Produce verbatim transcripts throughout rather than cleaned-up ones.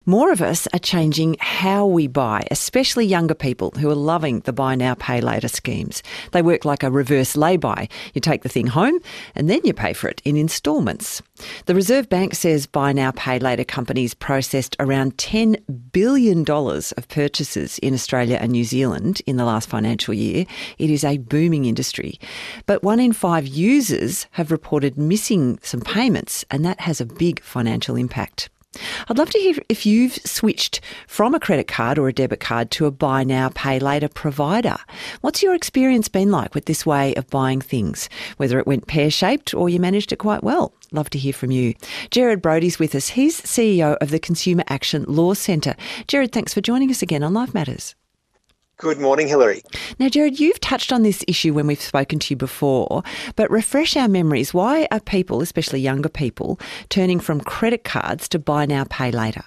More of us are changing how we buy, especially younger people who are loving the buy now, pay later schemes. They work like a reverse lay-by. You take the thing home and then you pay for it in instalments. The Reserve Bank says buy now, pay later companies processed around ten billion dollars of purchases in Australia and New Zealand in the last financial year. It is a booming industry. But one in five users have reported missing some payments, and that has a big financial impact. I'd love to hear if you've switched from a credit card or a debit card to a buy now, pay later provider. What's your experience been like with this way of buying things? Whether it went pear-shaped or you managed it quite well. Love to hear from you. Gerard Brody's with us. He's C E O of the Consumer Action Law Centre. Gerard, thanks for joining us again on Life Matters. Good morning, Hilary. Now, Gerard, you've touched on this issue when we've spoken to you before, but refresh our memories. Why are people, especially younger people, turning from credit cards to buy now, pay later?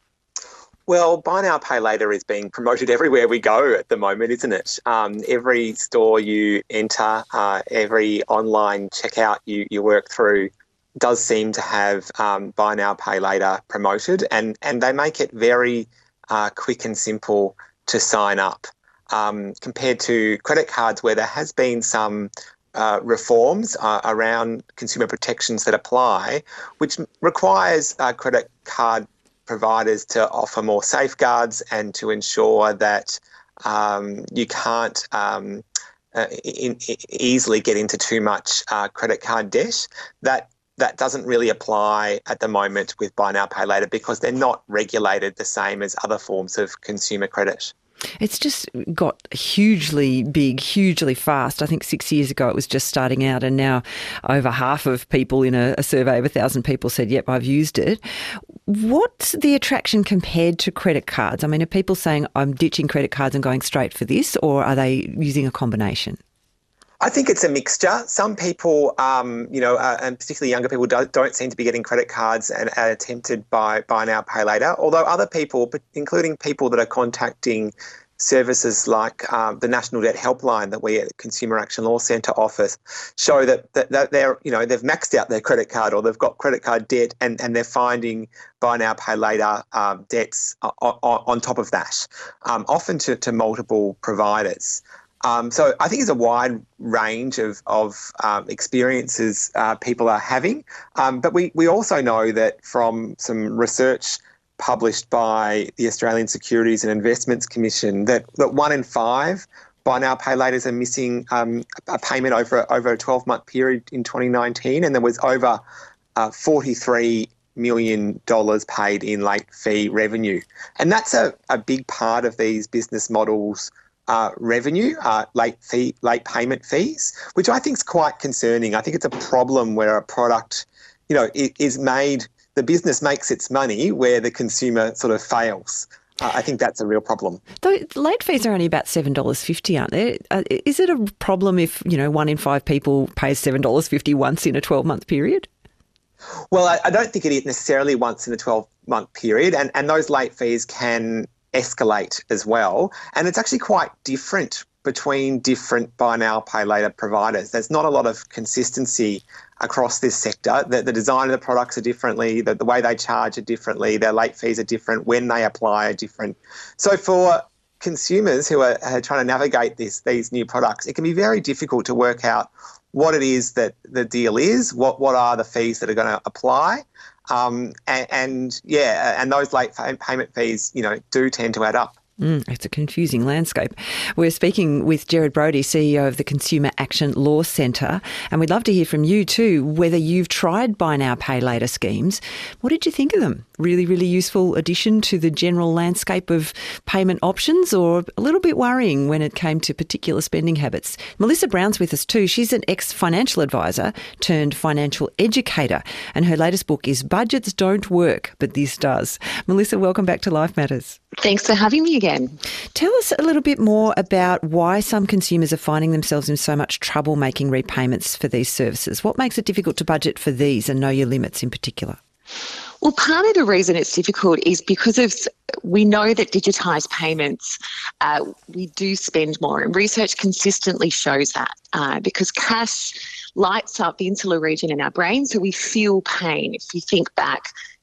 Well, buy now, pay later is being promoted everywhere we go at the moment, isn't it? Um, every store you enter, uh, every online checkout you, you work through does seem to have um, buy now, pay later promoted, and, and they make it very uh, quick and simple to sign up. Um, compared to credit cards where there has been some uh, reforms uh, around consumer protections that apply, which requires uh, credit card providers to offer more safeguards and to ensure that um, you can't um, uh, in, in easily get into too much uh, credit card debt. That That doesn't really apply at the moment with buy now, pay later because they're not regulated the same as other forms of consumer credit. It's just got hugely big, hugely fast. I think six years ago it was just starting out, and now over half of people in a, a survey of one thousand people said, yep, I've used it. What's the attraction compared to credit cards? I mean, are people saying I'm ditching credit cards and going straight for this, or are they using a combination? I think it's a mixture. Some people, um, you know, uh, and particularly younger people, do, don't seem to be getting credit cards and are tempted by buy now, pay later. Although other people, including people that are contacting services like um, the National Debt Helpline that we at Consumer Action Law Centre offer, show that, that, that they're, you know, they've maxed out their credit card or they've got credit card debt, and, and they're finding buy now, pay later um, debts on, on top of that, um, often to, to multiple providers. Um, so I think there's a wide range of, of um, experiences uh, people are having. Um, but we, we also know that from some research published by the Australian Securities and Investments Commission that, that one in five buy now, pay laters are missing um, a payment over, over a twelve-month period in twenty nineteen, and there was over uh, forty-three million dollars paid in late fee revenue. And that's a, a big part of these business models. Uh, revenue, uh, late fee, late payment fees, which I think is quite concerning. I think it's a problem where a product, you know, is made, the business makes its money where the consumer sort of fails. Uh, I think that's a real problem. Though late fees are only about seven dollars fifty, aren't they? Uh, is it a problem if, you know, one in five people pays seven dollars fifty once in a twelve-month period? Well, I, I don't think it is necessarily once in a twelve-month period, and, and those late fees can escalate as well. And it's actually quite different between different buy now, pay later providers. There's not a lot of consistency across this sector. The, the design of the products are differently, the, the way they charge are differently, their late fees are different, when they apply are different. So for consumers who are, are trying to navigate this, these new products, it can be very difficult to work out what it is that the deal is, what, what are the fees that are going to apply. Um, and, and yeah, and those late payment fees, you know, do tend to add up. Mm, it's a confusing landscape. We're speaking with Gerard Brody, C E O of the Consumer Action Law Centre, and we'd love to hear from you too, whether you've tried buy now, pay later schemes. What did you think of them? Really, really useful addition to the general landscape of payment options, or a little bit worrying when it came to particular spending habits? Melissa Brown's with us too. She's an ex-financial advisor turned financial educator, and her latest book is Budgets Don't Work, But This Does. Melissa, welcome back to Life Matters. Thanks for having me again. Tell us a little bit more about why some consumers are finding themselves in so much trouble making repayments for these services. What makes it difficult to budget for these and know your limits in particular? Well, part of the reason it's difficult is because of we know that digitised payments, uh, we do spend more, and research consistently shows that uh, because cash lights up the insular region in our brain, so we feel pain. If you think back,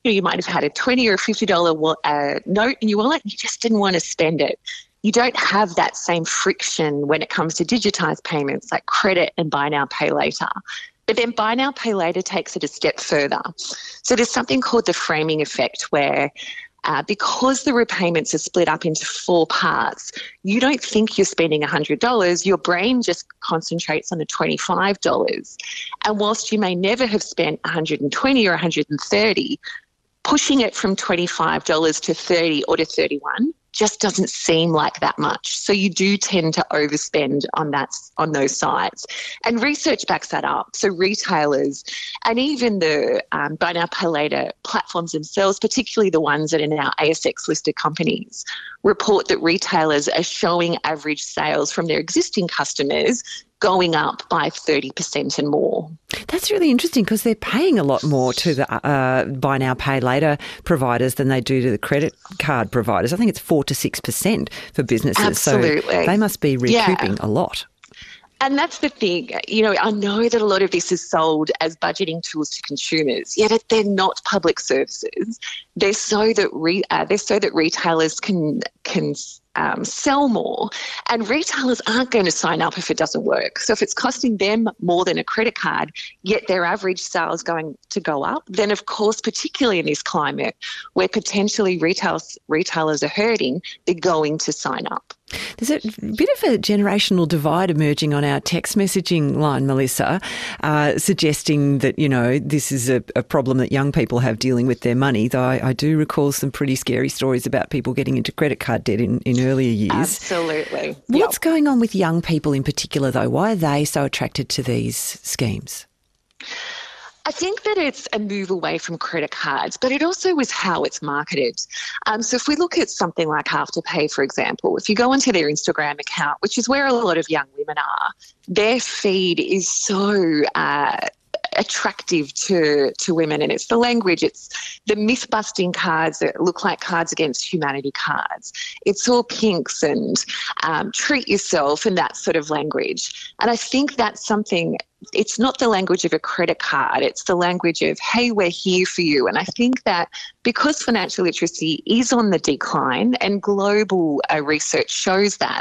you know, you might have had a twenty or a fifty dollars uh, note in your wallet, you just didn't want to spend it. You don't have that same friction when it comes to digitised payments like credit and buy now, pay later. But then buy now, pay later takes it a step further. So there's something called the framing effect where uh, because the repayments are split up into four parts, you don't think you're spending one hundred dollars, your brain just concentrates on the twenty-five dollars. And whilst you may never have spent one hundred twenty dollars or one hundred thirty dollars, pushing it from twenty-five dollars to thirty dollars or to thirty-one dollars just doesn't seem like that much. So you do tend to overspend on that, on those sites. And research backs that up. So retailers and even the um, buy now, pay later platforms themselves, particularly the ones that are now A S X listed companies, report that retailers are showing average sales from their existing customers going up by thirty percent and more. That's really interesting because they're paying a lot more to the uh, buy now, pay later providers than they do to the credit card providers. I think it's four to six percent for businesses. Absolutely. So they must be recouping yeah. a lot. And that's the thing, you know, I know that a lot of this is sold as budgeting tools to consumers, yet they're not public services. They're so that re, uh, they're so that retailers can can um, sell more, and retailers aren't going to sign up if it doesn't work. So if it's costing them more than a credit card, yet their average sales going to go up, then of course, particularly in this climate where potentially retailers retailers are hurting, they're going to sign up. There's a bit of a generational divide emerging on our text messaging line, Melissa, uh, suggesting that, you know, this is a, a problem that young people have dealing with their money, though I, I do recall some pretty scary stories about people getting into credit card debt in, in earlier years. Absolutely. What's yep. going on with young people in particular, though? Why are they so attracted to these schemes? I think that it's a move away from credit cards, but it also is how it's marketed. Um, so if we look at something like Afterpay, for example, if you go onto their Instagram account, which is where a lot of young women are, their feed is so uh, attractive to, to women, and it's the language, it's the myth-busting cards that look like Cards Against Humanity cards. It's all pinks and um, treat yourself and that sort of language. And I think that's something, it's not the language of a credit card, it's the language of, hey, we're here for you. And I think that because financial literacy is on the decline and global uh, research shows that,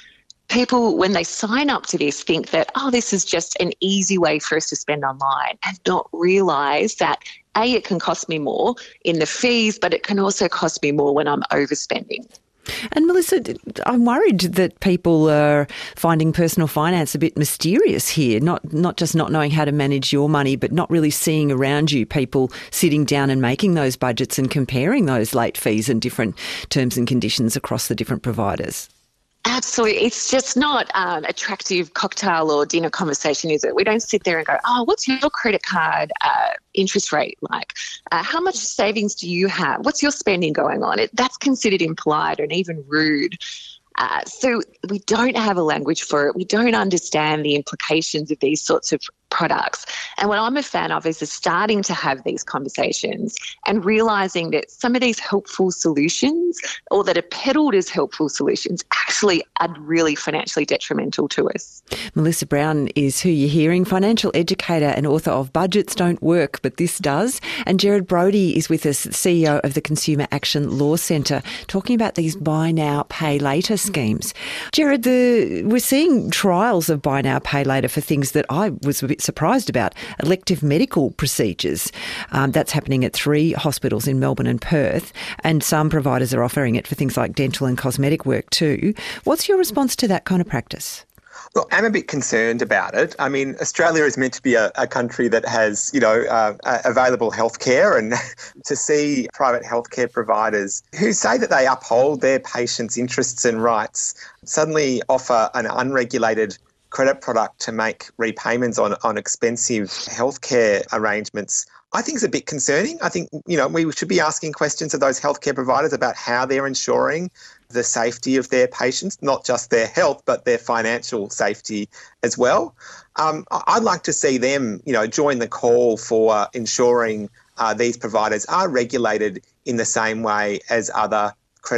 people, when they sign up to this, think that, oh, this is just an easy way for us to spend online, and not realise that, A, it can cost me more in the fees, but it can also cost me more when I'm overspending. And Melissa, I'm worried that people are finding personal finance a bit mysterious here, not not just not knowing how to manage your money, but not really seeing around you people sitting down and making those budgets and comparing those late fees and different terms and conditions across the different providers. Absolutely. It's just not um, attractive cocktail or dinner conversation, is it? We don't sit there and go, oh, what's your credit card uh, interest rate like? Uh, how much savings do you have? What's your spending going on? It, that's considered impolite and even rude. Uh, so we don't have a language for it. We don't understand the implications of these sorts of products. And what I'm a fan of is starting to have these conversations and realising that some of these helpful solutions, or that are peddled as helpful solutions, actually are really financially detrimental to us. Melissa Brown is who you're hearing, financial educator and author of Budgets Don't Work, But This Does. And Gerard Brody is with us, C E O of the Consumer Action Law Centre, talking about these buy now, pay later schemes. Gerard, the, we're seeing trials of buy now, pay later for things that I was a bit surprised about. Elective medical procedures. Um, that's happening at three hospitals in Melbourne and Perth, and some providers are offering it for things like dental and cosmetic work too. What's your response to that kind of practice? Well, I'm a bit concerned about it. I mean, Australia is meant to be a, a country that has, you know, uh, available healthcare, and to see private healthcare providers who say that they uphold their patients' interests and rights suddenly offer an unregulated credit product to make repayments on, on expensive healthcare arrangements, I think is a bit concerning. I think, you know, we should be asking questions of those healthcare providers about how they're ensuring the safety of their patients, not just their health, but their financial safety as well. Um, I'd like to see them, you know, join the call for uh, ensuring uh, these providers are regulated in the same way as other credit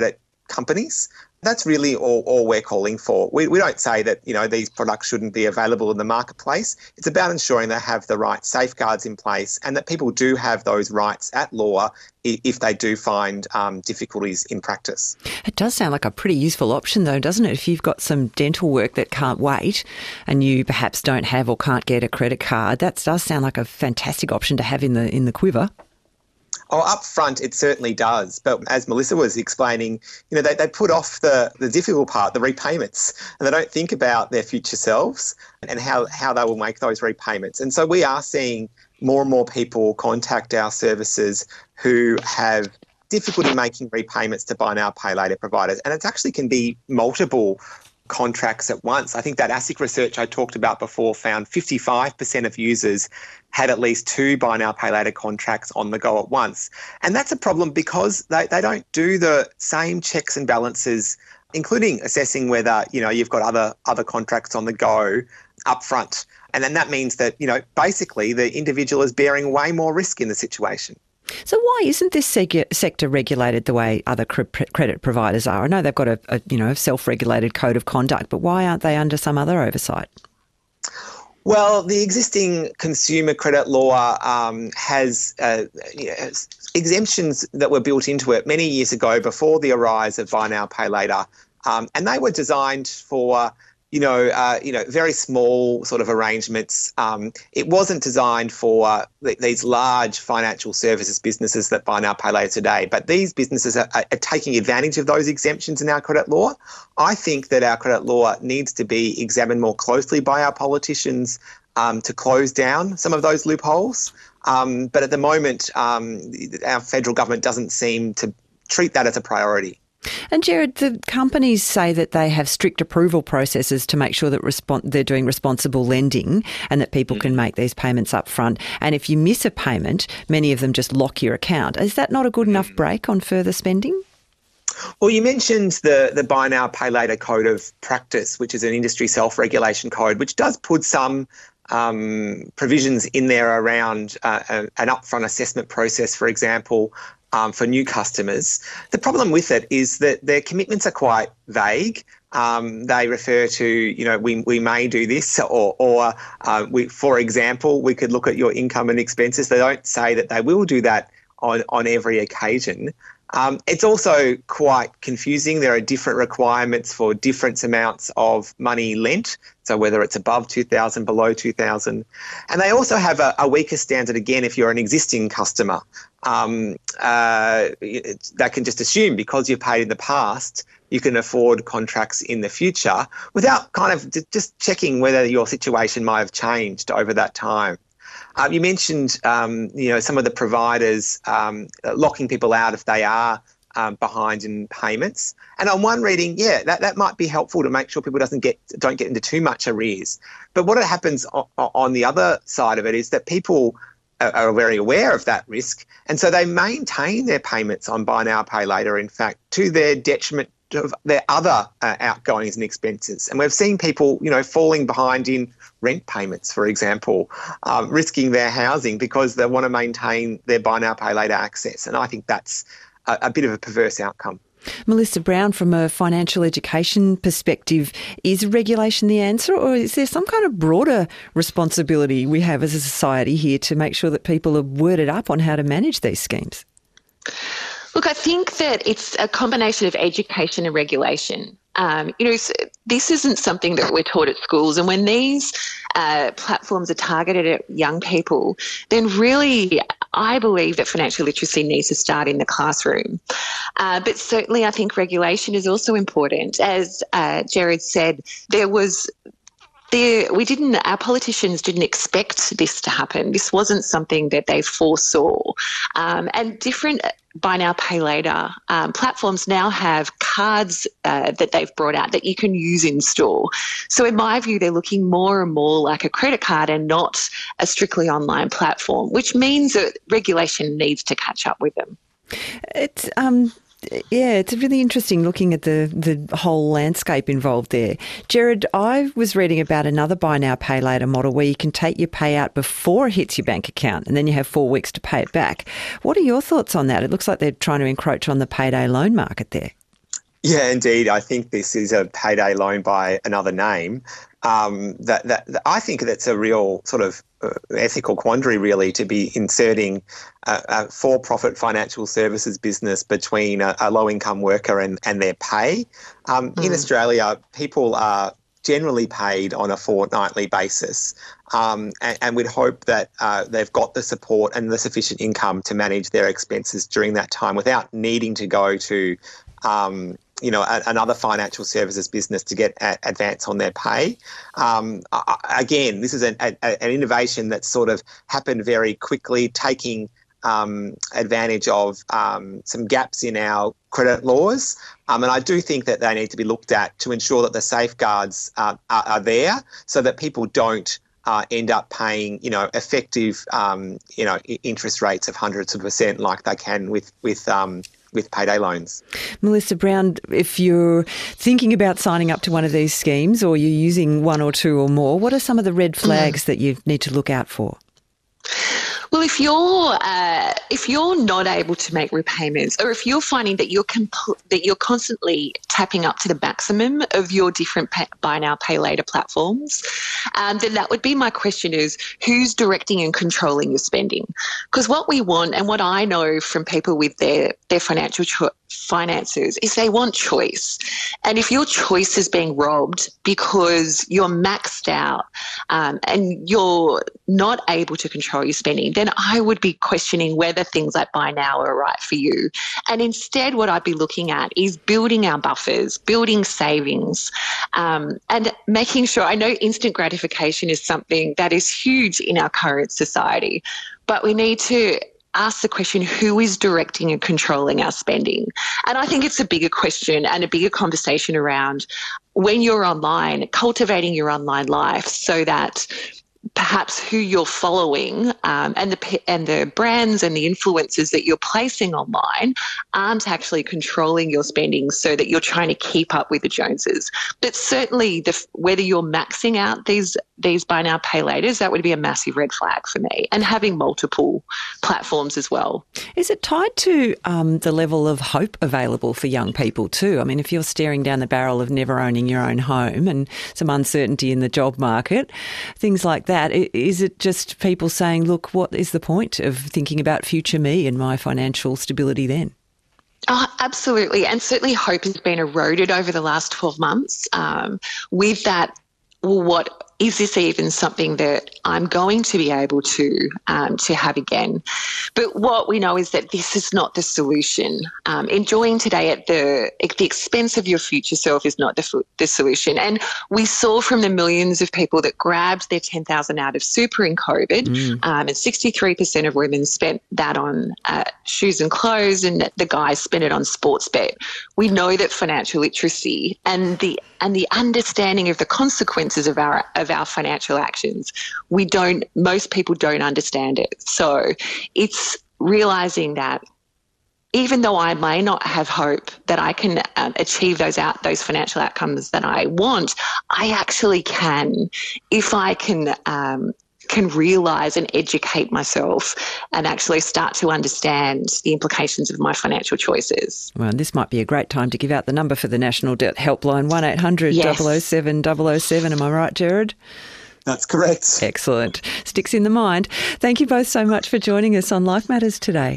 companies. That's really all, all we're calling for. We, we don't say that, you know, these products shouldn't be available in the marketplace. It's about ensuring they have the right safeguards in place and that people do have those rights at law if they do find um, difficulties in practice. It does sound like a pretty useful option though, doesn't it? If you've got some dental work that can't wait and you perhaps don't have or can't get a credit card, that does sound like a fantastic option to have in the in the quiver. Oh, up front, it certainly does. But as Melissa was explaining, you know, they, they put off the, the difficult part, the repayments, and they don't think about their future selves and how, how they will make those repayments. And so we are seeing more and more people contact our services who have difficulty making repayments to buy now, pay later providers. And it actually can be multiple contracts at once. I think that ASIC research I talked about before found fifty-five percent of users had at least two buy now, pay later contracts on the go at once. And that's a problem because they, they don't do the same checks and balances, including assessing whether, you know, you've got other other contracts on the go up front. And then that means that, you know, basically the individual is bearing way more risk in the situation. So why isn't this seg- sector regulated the way other cre- credit providers are? I know they've got a, a you know self-regulated code of conduct, but why aren't they under some other oversight? Well, the existing consumer credit law um, has uh, you know, exemptions that were built into it many years ago before the arise of buy now, pay later, um, and they were designed for you know, uh, you know, very small sort of arrangements. Um, it wasn't designed for uh, th- these large financial services businesses that buy now, pay later today. But these businesses are, are taking advantage of those exemptions in our credit law. I think that our credit law needs to be examined more closely by our politicians um, to close down some of those loopholes. Um, but at the moment, um, our federal government doesn't seem to treat that as a priority. And Gerard, the companies say that they have strict approval processes to make sure that respon- they're doing responsible lending and that people can make these payments up front. And if you miss a payment, many of them just lock your account. Is that not a good enough break on further spending? Well, you mentioned the, the Buy Now, Pay Later Code of Practice, which is an industry self-regulation code, which does put some um, provisions in there around uh, an upfront assessment process, for example, Um, for new customers. The problem with it is that their commitments are quite vague. Um, they refer to, you know, we we may do this, or, or uh, we, for example, we could look at your income and expenses. They don't say that they will do that on, on every occasion. Um, it's also quite confusing. There are different requirements for different amounts of money lent, so whether it's above two thousand dollars, below two thousand dollars. And they also have a, a weaker standard, again, if you're an existing customer. Um, uh, they can just assume because you've paid in the past, you can afford contracts in the future without kind of just checking whether your situation might have changed over that time. Uh, you mentioned, um, you know, some of the providers um, locking people out if they are um, behind in payments. And on one reading, yeah, that, that might be helpful to make sure people doesn't get don't get into too much arrears. But what happens on, on the other side of it is that people are, are very aware of that risk, and so they maintain their payments on buy now, pay later, in fact, to their detriment of their other uh, outgoings and expenses. And we've seen people, you know, falling behind in rent payments, for example, um, risking their housing because they want to maintain their buy now, pay later access. And I think that's a, a bit of a perverse outcome. Melissa Brown, from a financial education perspective, is regulation the answer, or is there some kind of broader responsibility we have as a society here to make sure that people are worded up on how to manage these schemes? Look, I think that it's a combination of education and regulation. Um, you know, this isn't something that we're taught at schools, and when these uh, platforms are targeted at young people, then really I believe that financial literacy needs to start in the classroom. Uh, but certainly I think regulation is also important. As uh, Gerard said, there was There, we didn't, our politicians didn't expect this to happen. This wasn't something that they foresaw. Um, and different buy now, pay later um, platforms now have cards uh, that they've brought out that you can use in store. So in my view, they're looking more and more like a credit card and not a strictly online platform, which means that regulation needs to catch up with them. It's um. Yeah, it's really interesting looking at the, the whole landscape involved there. Gerard, I was reading about another buy now, pay later model where you can take your payout before it hits your bank account and then you have four weeks to pay it back. What are your thoughts on that? It looks like they're trying to encroach on the payday loan market there. Yeah, indeed. I think this is a payday loan by another name. Um, that, that, that I think that's a real sort of uh, ethical quandary, really, to be inserting a, a for-profit financial services business between a, a low-income worker and, and their pay. Um, mm. In Australia, people are generally paid on a fortnightly basis, um, and, and we'd hope that uh, they've got the support and the sufficient income to manage their expenses during that time without needing to go to um, you know, a, another financial services business to get a, advance on their pay. Um, I, again, this is an, a, an innovation that's sort of happened very quickly, taking um, advantage of um, some gaps in our credit laws. Um, and I do think that they need to be looked at to ensure that the safeguards uh, are, are there so that people don't uh, end up paying, you know, effective, um, you know, interest rates of hundreds of percent like they can with, with, um, with payday loans. Melissa Brown, if you're thinking about signing up to one of these schemes or you're using one or two or more, what are some of the red flags mm. that you need to look out for? Well, if you're uh, if you're not able to make repayments, or if you're finding that you're compl- that you're constantly tapping up to the maximum of your different pay- buy now, pay later platforms, um, then that would be my question: is who's directing and controlling your spending? Because what we want, and what I know from people with their their financial cho- finances, is they want choice. And if your choice is being robbed because you're maxed out um, and you're not able to control your spending, then I would be questioning whether things like buy now are right for you. And instead, what I'd be looking at is building our buffers, building savings, um, and making sure. I know instant gratification is something that is huge in our current society, but we need to ask the question, who is directing and controlling our spending? And I think it's a bigger question and a bigger conversation around when you're online, cultivating your online life so that perhaps who you're following um, and the and the brands and the influencers that you're placing online aren't actually controlling your spending so that you're trying to keep up with the Joneses. But certainly the, whether you're maxing out these these buy now, pay laters, that would be a massive red flag for me, and having multiple platforms as well. Is it tied to um, the level of hope available for young people too? I mean, if you're staring down the barrel of never owning your own home and some uncertainty in the job market, things like that, is it just people saying, look, what is the point of thinking about future me and my financial stability then? Oh, absolutely. And certainly hope has been eroded over the last twelve months. Um, with that, well, what is this even something that I'm going to be able to um, to have again? But what we know is that this is not the solution. Um, enjoying today at the at the expense of your future self is not the, the solution. And we saw from the millions of people that grabbed their ten thousand out of super in COVID, mm. um, and sixty-three percent of women spent that on uh, shoes and clothes, and the guys spent it on sports bet. We know that financial literacy and the and the understanding of the consequences of our of our financial actions, we don't, most people don't understand it. So it's realising that even though I may not have hope that I can um, achieve those out those financial outcomes that I want, I actually can if I can um, can realise and educate myself and actually start to understand the implications of my financial choices. Well, this might be a great time to give out the number for the National Debt Helpline, one eight hundred yes. double oh seven double oh seven. Am I right, Gerard? That's correct. Excellent. Sticks in the mind. Thank you both so much for joining us on Life Matters today.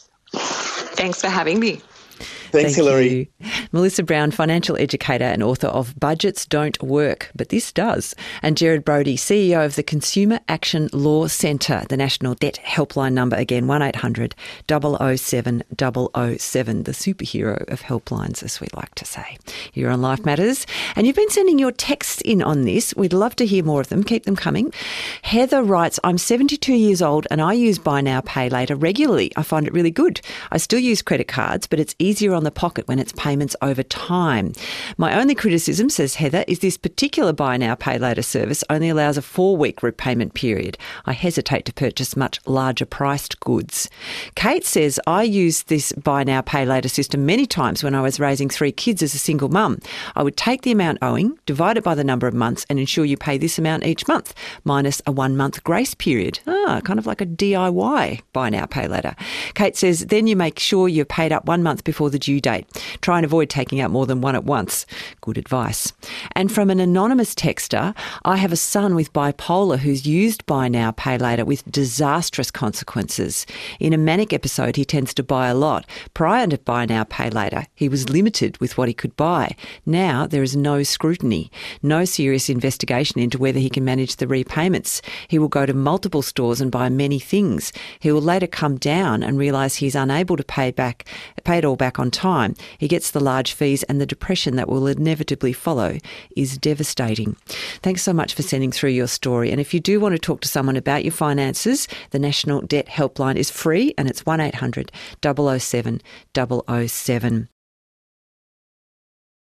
Thanks for having me. Thanks, Thank Hilary. You. Melissa Brown, financial educator and author of Budgets Don't Work, but This Does. And Gerard Brody, C E O of the Consumer Action Law Centre, the National Debt Helpline number again, one eight hundred double oh seven double oh seven, the superhero of helplines, as we like to say. You're on Life Matters, and you've been sending your texts in on this. We'd love to hear more of them. Keep them coming. Heather writes, I'm seventy-two years old and I use Buy Now, Pay Later regularly. I find it really good. I still use credit cards, but it's easier on the pocket when it's payments over time. My only criticism, says Heather, is this particular Buy Now, Pay Later service only allows a four-week repayment period. I hesitate to purchase much larger priced goods. Kate says, I used this Buy Now, Pay Later system many times when I was raising three kids as a single mum. I would take the amount owing, divide it by the number of months and ensure you pay this amount each month, minus a one-month grace period. Ah, kind of like a D I Y Buy Now, Pay Later. Kate says, then you make sure you're paid up one month before the due date. Try and avoid taking out more than one at once. Good advice. And from an anonymous texter, I have a son with bipolar who's used buy now, pay later with disastrous consequences. In a manic episode, he tends to buy a lot. Prior to buy now, pay later, he was limited with what he could buy. Now there is no scrutiny, no serious investigation into whether he can manage the repayments. He will go to multiple stores and buy many things. He will later come down and realise he's unable to pay back, pay it all back on time. He gets the large fees, and the depression that will inevitably follow is devastating. Thanks so much for sending through your story. And if you do want to talk to someone about your finances, the National Debt Helpline is free, and it's one eight hundred, double oh seven, double oh seven.